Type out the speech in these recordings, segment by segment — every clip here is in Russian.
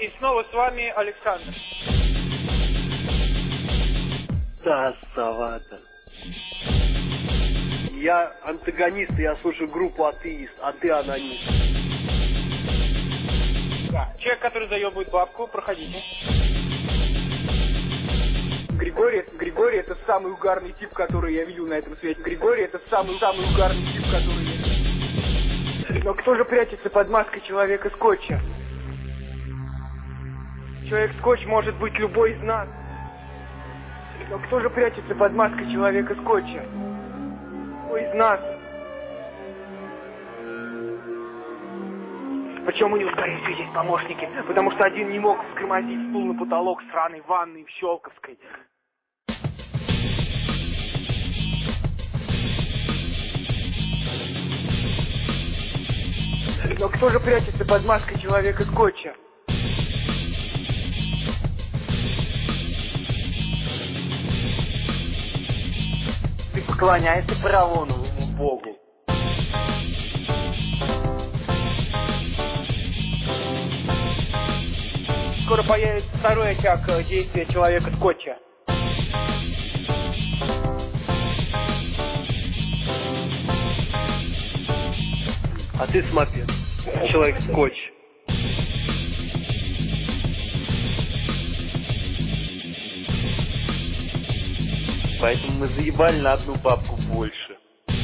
И снова с вами Александр. Да, Савата. Я антагонист, я слушаю группу «Атеист», а ты анонист. Да. Человек, который заебывает бабку, проходите. Григорий это самый угарный тип, который я видел на этом свете. Григорий это самый угарный тип, который я видел. Но кто же прячется под маской человека-скотча? Человек-скотч может быть любой из нас. Но кто же прячется под маской человека-скотча? Кто из нас? Почему у него, скорее всего, есть помощники? Потому что один не мог вскромозить стул на потолок сраной ванной в Щелковской. Но кто же прячется под маской человека-скотча? Ты поклоняешься Паравоновому богу. Скоро появится второй очаг действия человека-скотча. А ты смопед, человек-скотч. Поэтому мы заебали на одну бабку больше.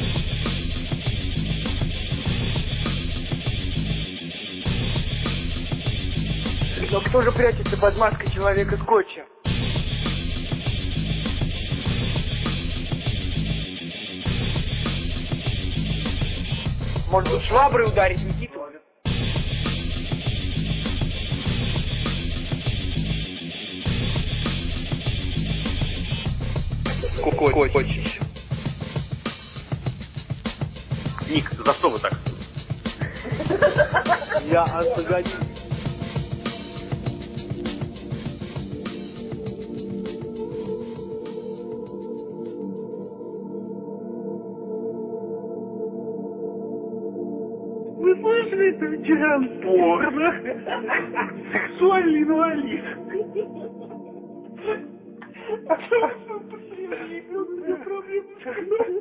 Но кто же прячется под маской человека-скотча? Может быть, шваброй ударить Никиту? Кукочич. Ник, за что вы так? Я антагонист. Вы слышали, это ветеран порно? Сексуальный инвалид. А что посреди проблемы?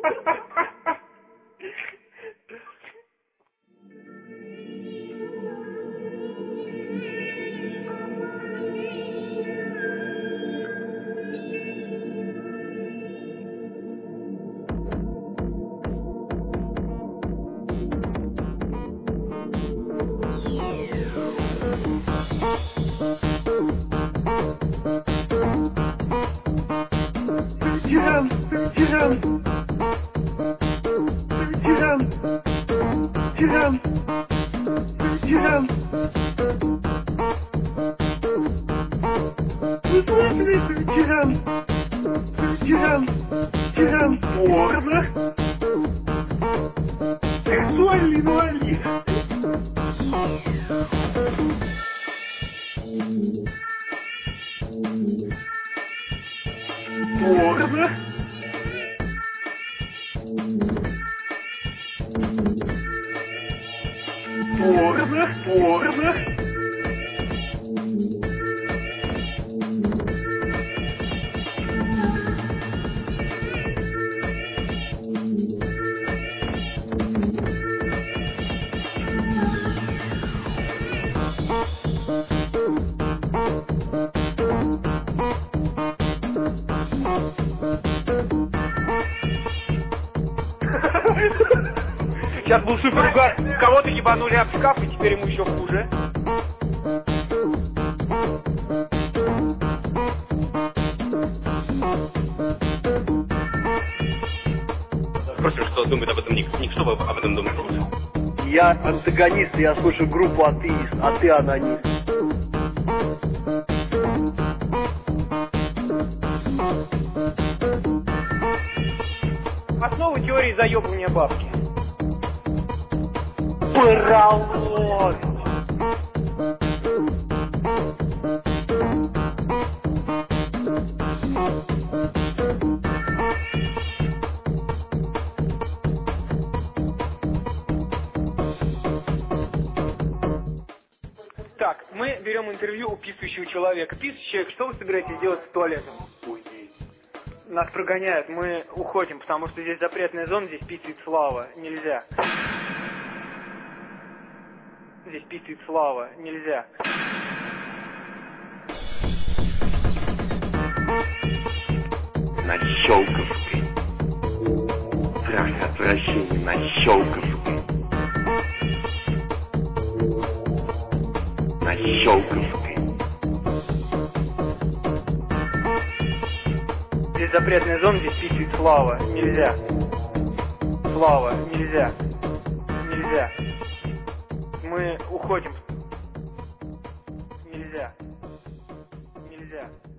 Ветеран порно. Сексуальный инвалид. Порно. Порно. Сейчас был супер угар. Кого-то ебанули об шкаф, и теперь ему еще хуже. Впрочем, что думает об этом Ник? Ник, что вы об этом думаете? Я антагонист, я слушаю группу «Атеист», а ты анонист. Основа теории заебывания бабки. Паровоз. Так, мы берем интервью у писающего человека. Писающий человек, что вы собираетесь делать с туалетом? Уйди. Нас прогоняют, мы уходим, потому что здесь запретная зона, здесь писает Слава, нельзя. Здесь писает Слава, нельзя. На Щелковской. Страшное отвращение на Щелковской. На Щелковской. Здесь запретная зона, здесь писает Слава, нельзя. Слава, нельзя. Нельзя. Мы уходим. Нельзя. Нельзя.